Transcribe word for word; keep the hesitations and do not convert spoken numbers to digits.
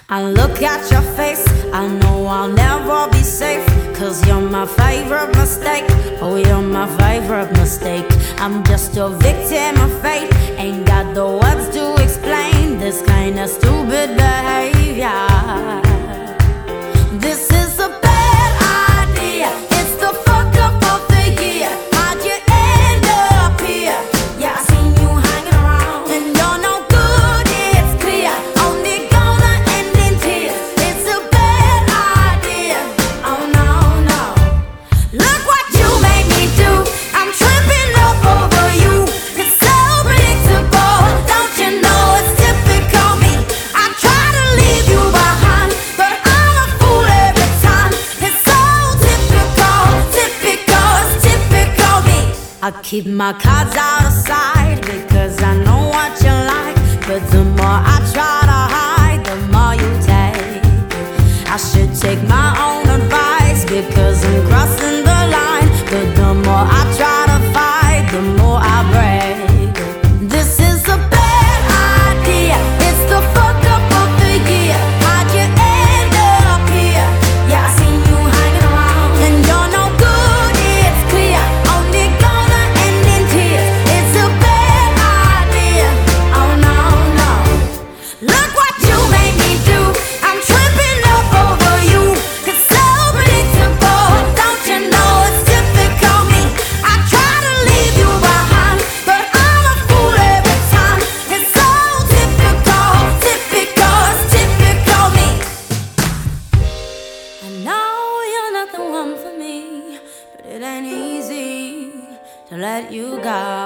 I look at your face, I know I'll never be safe. Cause you're my favorite mistake. Oh, you're my favorite mistake. I'm just a victim of fate. Ain't got the words to explain this kind of stupid behavior. This is a bad idea. It's the fuck up of the year. How'd you end up here? Yeah, I seen you hanging around, and you're no good, it's clear. Only gonna end in tears. It's a bad idea. Oh no, no. Look what you made me do. I'm tripping up over you. It's so predictable. Don't you know it's typical me? I try to leave you behind, but I'm a fool every time. It's so typical, typical, it's typical me. I keep my cards out of sight because I know what you like. But the more I try to hide, the more you take. I should take my own advice because I'm crossing the line. But the more I try to fight, the more I break. This is a bad idea. It's the fuck up of the year. How'd you end up here? Yeah, I seen you hanging around, and you're no good, it's clear. Only gonna end in tears. It's a bad idea. Oh no, no. Look what you made me do. I'm tripping up over you. It's so predictable. Don't you know it's typical me? I try to leave you behind, but I'm a fool every time. It's so typical, typical, it's typical me. I know you're not the one for me, but it ain't easy to let you go.